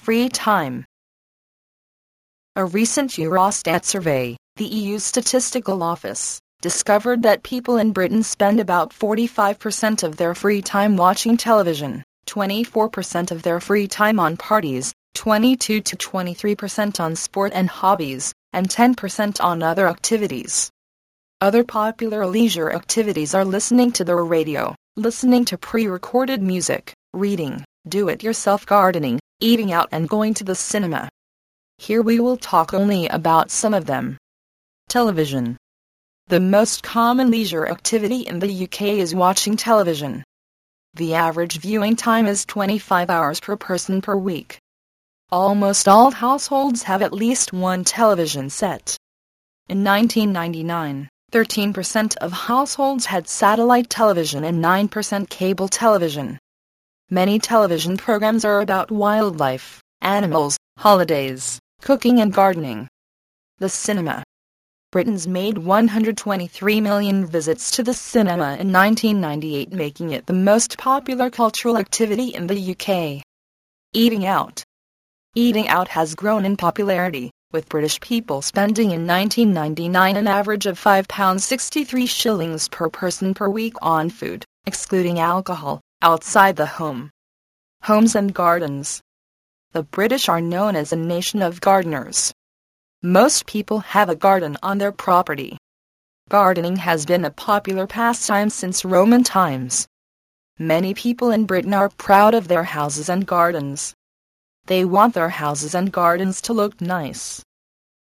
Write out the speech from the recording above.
free time. A recent Eurostat survey, the EU's statistical office, discovered that people in Britain spend about 45% of their free time watching television, 24% of their free time on parties, 22 to 23% on sport and hobbies, and 10% on other activities. Other popular leisure activities are listening to the radio, listening to pre-recorded music, reading, do-it-yourself gardening, eating out and going to the cinema. Here we will talk only about some of them. Television. The most common leisure activity in the UK is watching television. The average viewing time is 25 hours per person per week. Almost all households have at least one television set. In 1999, 13% of households had satellite television and 9% cable television. Many television programs are about wildlife, animals, holidays, cooking and gardening. The cinema. Britain's made 123 million visits to the cinema in 1998, making it the most popular cultural activity in the UK. Eating out. Eating out has grown in popularity, with British people spending in 1999 an average of £5.63 per person per week on food, excluding alcohol, outside the home. Homes and gardens. The British are known as a nation of gardeners. Most people have a garden on their property. Gardening has been a popular pastime since Roman times. Many people in Britain are proud of their houses and gardens. They want their houses and gardens to look nice.